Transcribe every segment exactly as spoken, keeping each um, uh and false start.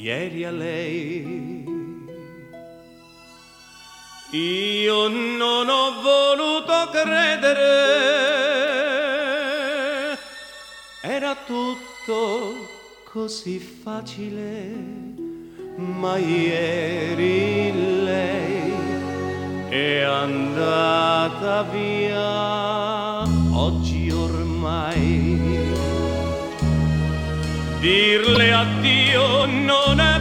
ieri a lei. Io non ho voluto credere, era tutto così facile, ma ieri lei è andata via, oggi ormai dirle addio non è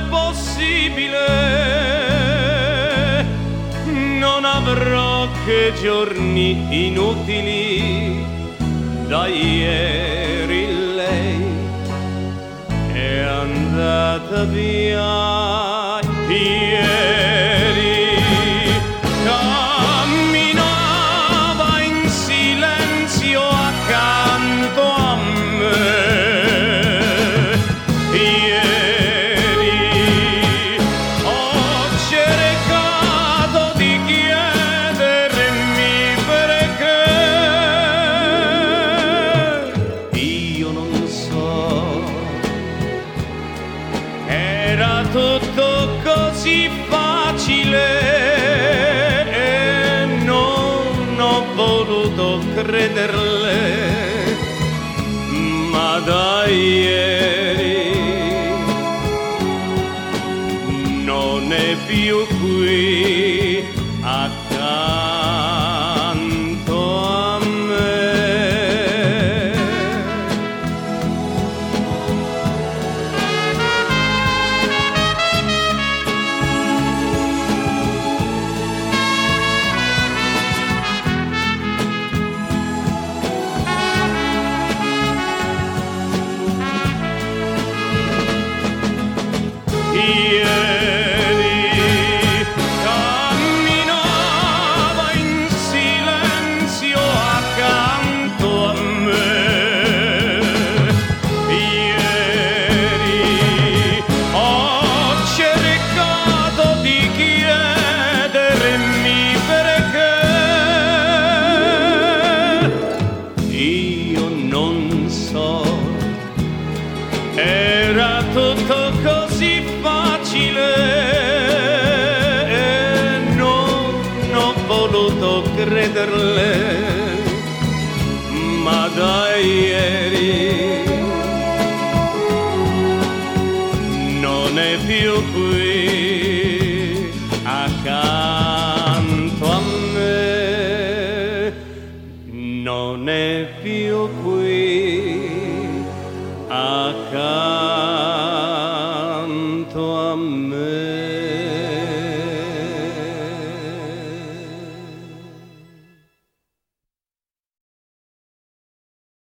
possibile, non avrò che giorni inutili, da ieri lei è andata via, ieri camminava in silenzio accanto a me, ieri ho cercato di chiedermi perché, io non so, era tutto così facile e non ho voluto crederle, ma da ieri non è più qui accanto a me. Ieri camminava in silenzio accanto a me, ieri ho cercato di chiedermi perché, io non so, era tutto così facile e non ho voluto crederle, ma da ieri non è più qui accanto a me, non è più qui accanto a me.